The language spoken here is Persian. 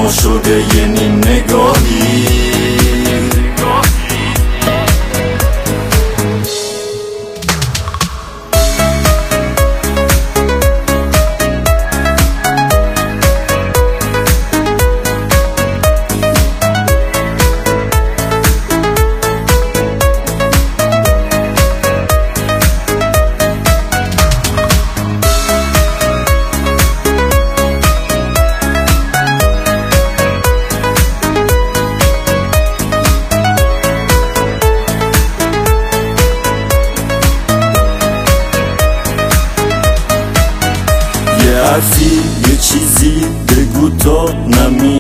ما شده یه نیم نگاهی. یه حرفی یه چیزی بگو تا نمی